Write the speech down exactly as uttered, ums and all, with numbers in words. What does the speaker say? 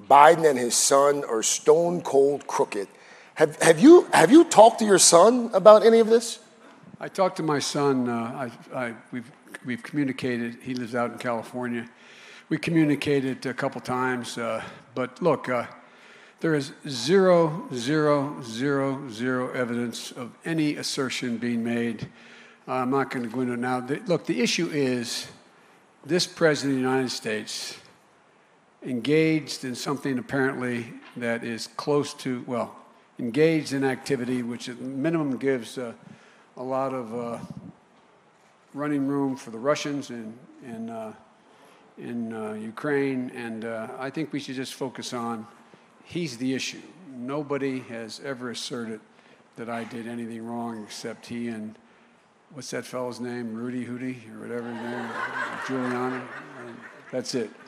Biden and his son are stone cold crooked. Have, have, you, have you talked to your son about any of this? I talked to my son. Uh, I, I, we've, we've communicated. He lives out in California. We communicated a couple times. Uh, but look, uh, there is zero, zero, zero, zero evidence of any assertion being made. Uh, I'm not going to go into it now. The, look, the issue is this president of the United States engaged in something apparently that is close to, well, engaged in activity which at minimum gives uh, a lot of uh, running room for the Russians in, in, uh, in uh, Ukraine. And uh, I think we should just focus on he's the issue. Nobody has ever asserted that I did anything wrong except he and, what's that fellow's name, Rudy Hootie or whatever his name, Giuliani. That's it.